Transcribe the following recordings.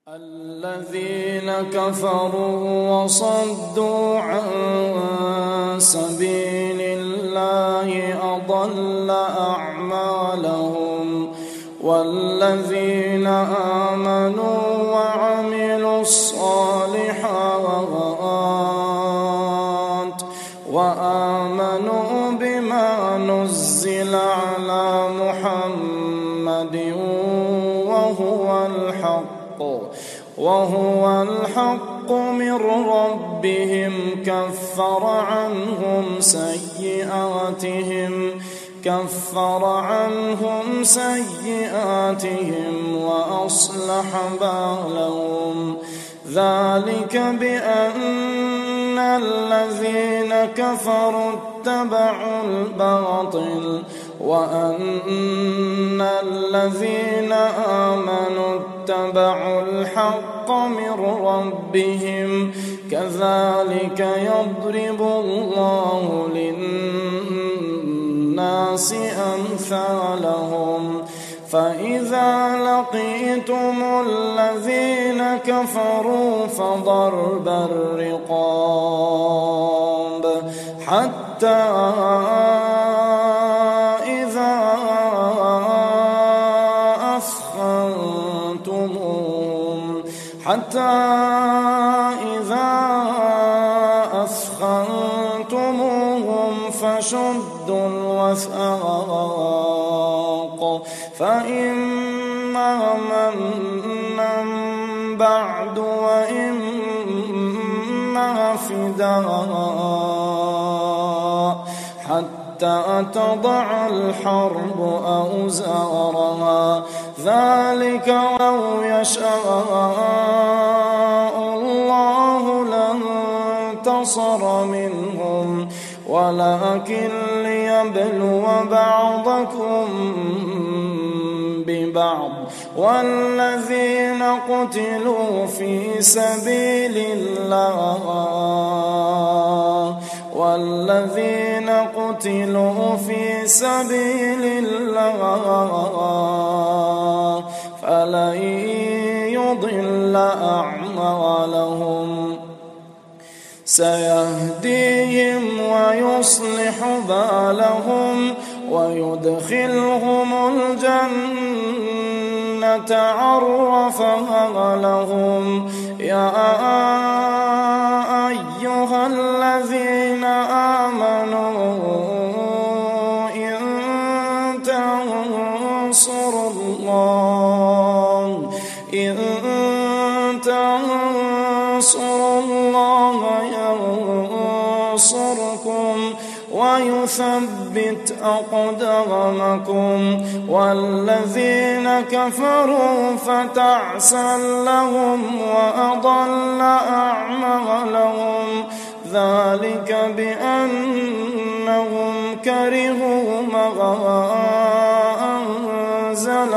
الذين كفروا وصدوا عن سبيل الله أضل أعمالهم والذين آمنوا وعملوا الصالحات وآمنوا بما نزل على محمد وهو الحق من ربهم كفر عنهم سيئاتهم وأصلح بالهم ذلك بأن الذين كفروا اتبعوا الباطل وأن الذين آمنوا اتبعوا الحق من ربهم كذلك يضرب الله للناس أمثالهم فإذا لقيتم الذين كفروا فضرب الرقاب حتى إذا أثخنتموهم فشدوا الوثاق فإما منا بعد وإما فداء حتى تضع الحرب أوزارها ذلك لو يشاء الله لانتصر منهم ولكن ليبلو بعضكم ببعض والذين قتلوا في سبيل الله فلن يضل أعمالهم سيهديهم ويصلح بالهم ويدخلهم الجنة عرفها لهم يا أيها الذين آمنوا إن تنصروا الله ينصركم ويثبت أقدامكم والذين كفروا فتعسا لهم وأضل أعمالهم ذلك بأنهم كرهوا ما أنزل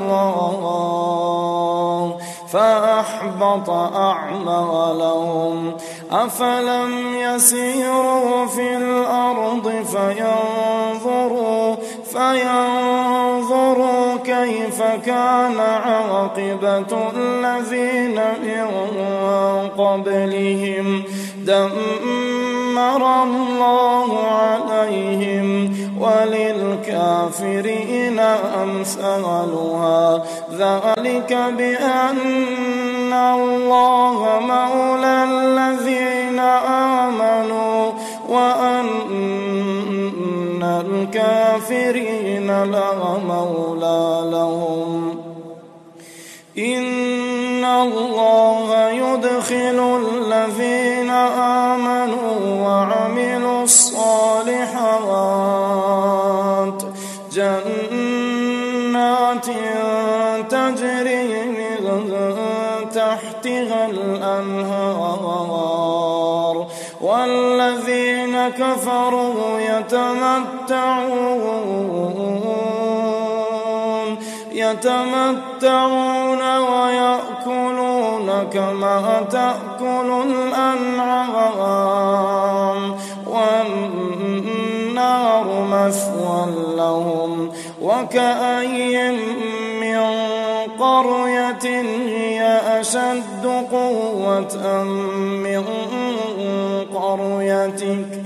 الله فأحبط أعمالهم أفلم يسيروا في الأرض فينظروا كيف كان عاقبة الذين من قبلهم دمر الله عليهم وللكافرين أمثالها ذلك بأن الله مولى الذين آمنوا وأن الكافرين لا مولى لهم إن الله يدخل الذين آمنوا وعملوا الصالحات جنات تجري من تحتها الأنهار والذين كفروا يتمتعون ويأكلون كما تأكل الأنعام والنار مثوى لهم وكأين من قرية هي أشد قوة من قريتك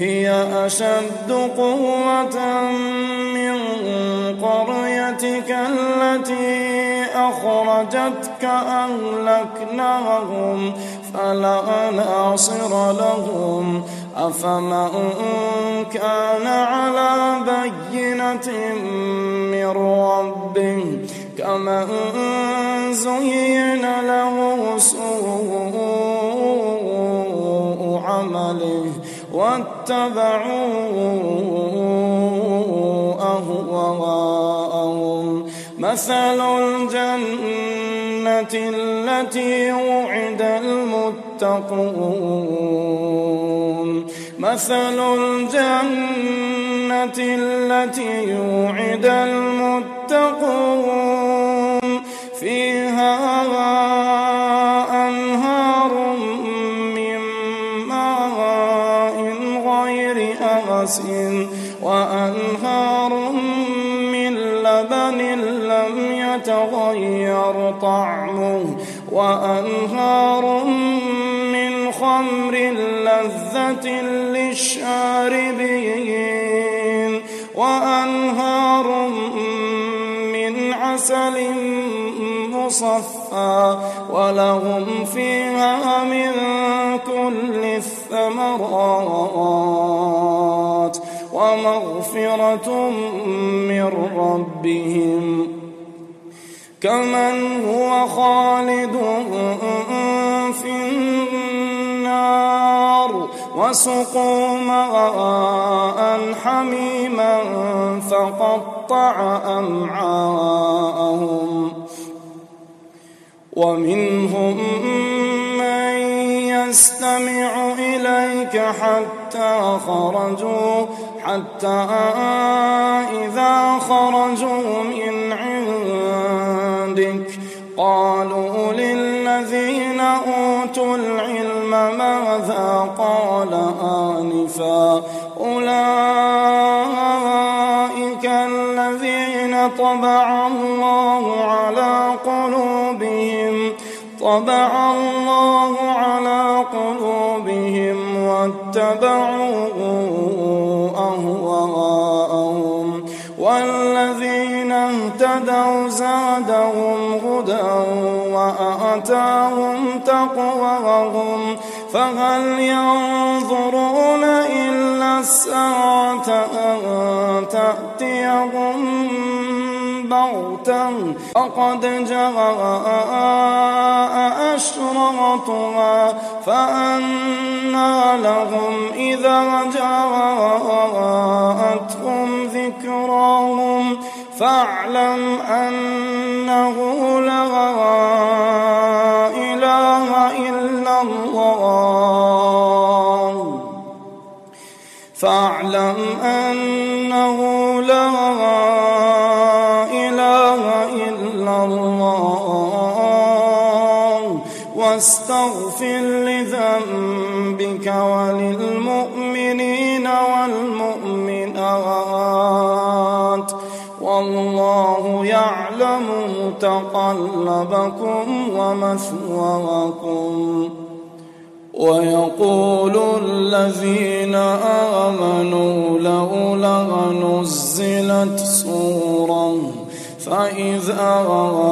التي أخرجتك أهلكناهم فلا ناصر لهم أفمن كان على بينة من ربه كمن زين له سوء عمله واتبعوا أهواءهم مثل الجنة التي وعد المتقون فيها أنهار من ماء غير آسن وأنهار من لبن لم يتغير طعمه وأنهار من خمر لذة للشاربين وأنهار من عسل مصفى ولهم فيها من كل الثمرات ومغفرة من ربهم كمن هو خالد في النار وسقوا ماء حميما فقطع أمعاءهم ومنهم من يستمع إليك حتى إذا خرجوا من عندك قالوا للذين أوتوا العلم ماذا قال آنفا أولئك الذين طبع الله على قلوبهم واتبعوا أهواءهم والذين اهتدوا زادهم هدى وآتاهم تقواهم فهل ينظرون إلا الساعة أن تأتيهم بغتة فقد جاء أشراطها فأنى لهم إذا جاءتهم ذكراهم فاعلم أنه لا إله إلا الله واستغفر لذنبك وللمؤمنين والمؤمنات والله يعلم متقلبكم ومثواكم. ويقول الذين آمنوا لولا نزلت سورة فإذا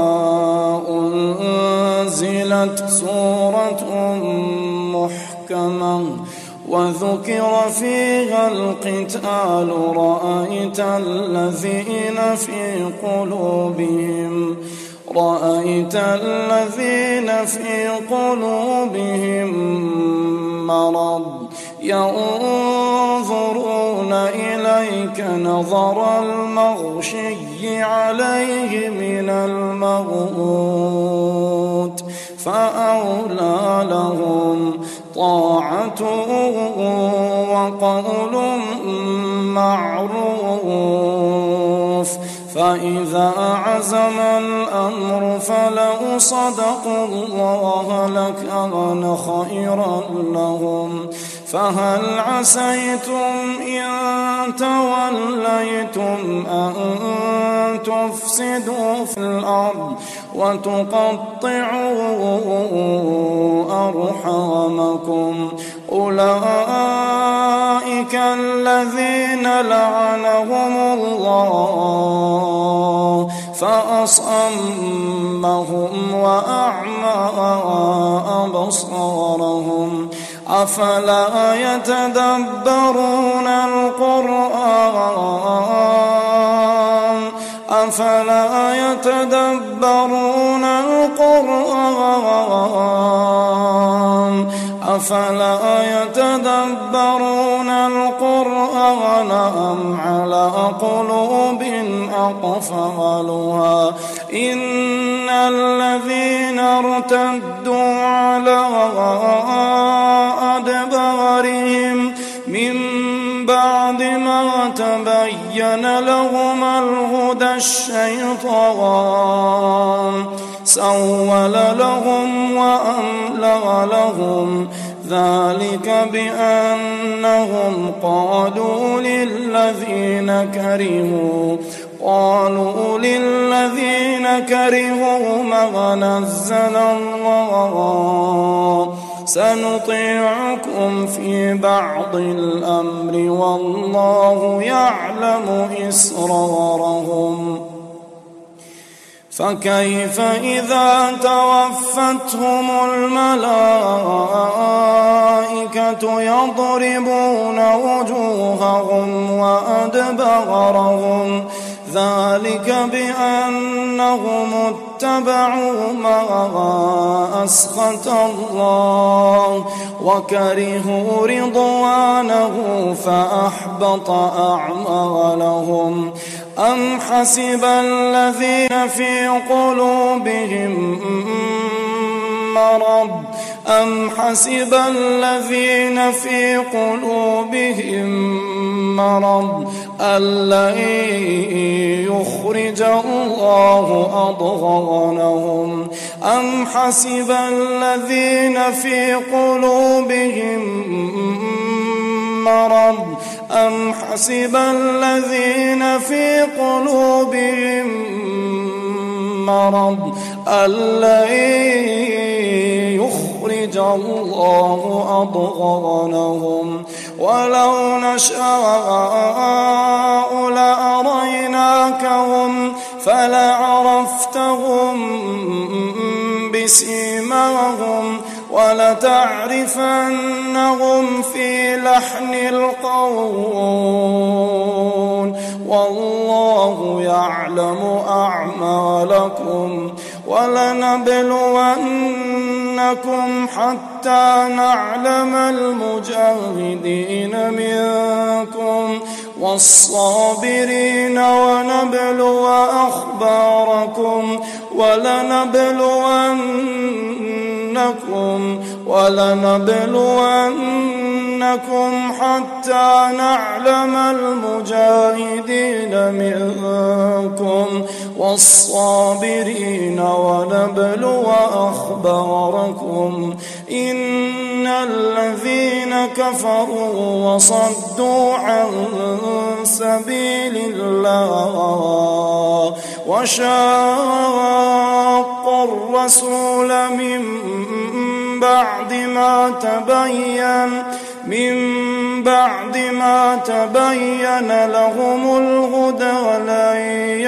أنزلت سورة محكمة وذكر فيها القتال رأيت الذين في قلوبهم مرض ينظرون إليك نظر المغشي عليه من الموت فأولى لهم طاعة وقول معروف فإذا عزم الأمر فلو صدقوا الله لكان خيرا لهم فهل عسيتم إن توليتم أن تفسدوا في الأرض وتقطعوا أرحامكم أولئك الذين لعنهم الله فأصمهم وأعمى أبصارهم أفلا يتدبرون القرآن أفلا يتدبرون القرآن أم على قلوب أقفالها إن الذين ارتدوا على أدبارهم من بعد ما تبين لهم الهدى الشيطان سول لهم وأملى لهم ذلك بأنهم قالوا للذين كرهوا ما نزل الله سنطيعكم في بعض الأمر والله يعلم إسرارهم فكيف إذا توفتهم الملائكة يضربون وجوههم وأدبارهم ذلك بأنهم اتبعوا ما أسخط الله وكرهوا رضوانه فأحبط أعمالهم أم حسب الذين في قلوبهم مرض أن لن يخرج الله أضغانهم أم حسب الذين في قلوبهم مرض أن لن يخرج الله أضغانهم ولو نشاء لأريناكهم فلعرفتهم بسيماهم ولتعرفنهم في لحن القول والله يعلم أعمالكم ولنبلونكم حتى نعلم المجاهدين منكم والصابرين ونبلو أخباركم ولنبلونكم حتى نعلم المجاهدين منكم والصابرين ونبلو أخباركم إن الذين كفروا وصدوا عن سبيل الله وشاقوا الرسول من بعد ما تبين لهم الهدى لن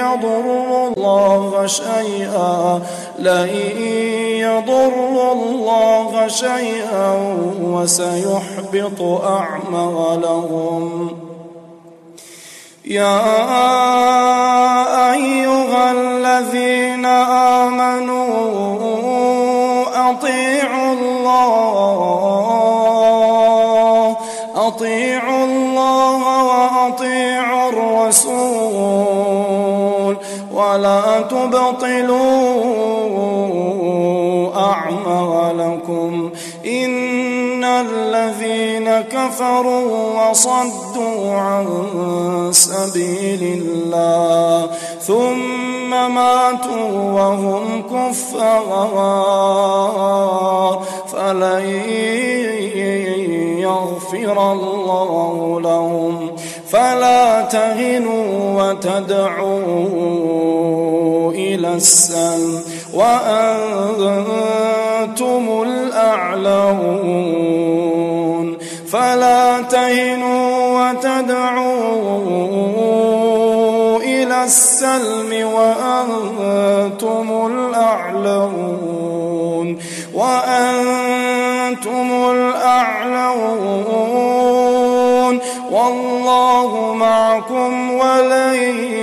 يضروا الله شيئا وسيحبط أعمالهم يا أيها الذين آمنوا أطيعوا الله وأطيعوا الرسول ولا تبطلوا أعمالكم إن الذين كفروا وصدوا عن سبيل الله ثم ماتوا وهم كفار فلن يغفر الله لهم فلا تهنوا وتدعوا إلى السلم وأنتم الأعلون فلا تهنوا وتدعوا إلى السلم وأنتم الأعلون والله معكم ولن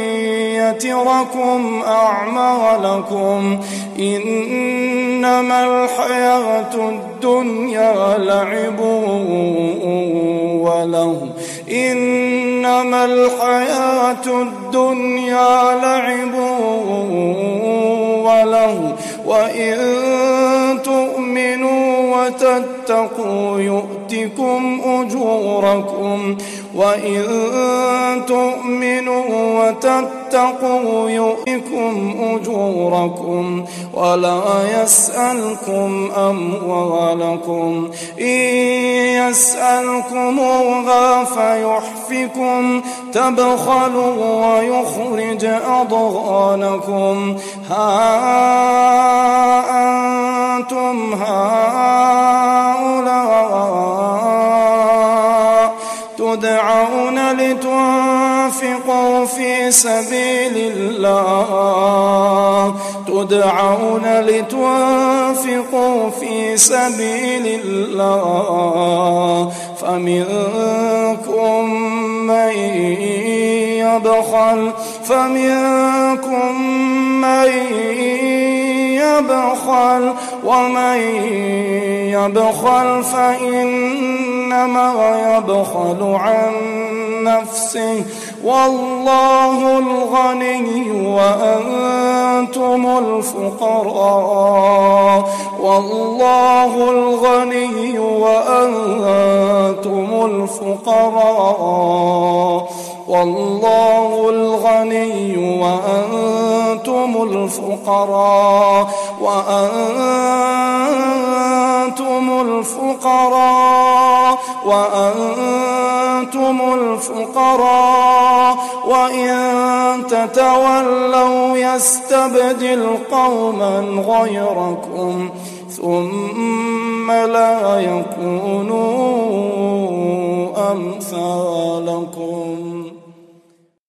يتركم أعمالكم إنما الحياة الدنيا لعب وله وإن تؤمنوا وتتقوا يؤتكم أجوركم ولا يسألكم أموالكم إن يسألكموها فيحفكم تبخلوا ويخرج أضغانكم ها أنتم هؤلاء تدعون لتنفقوا في سبيل الله فمنكم من يبخل ومن يبخل فإنما يبخل عن نفسه والله الغني وأنتم الفقراء وإن تتولوا يستبدل قوما غيركم ثم لا يكونوا أمثالكم.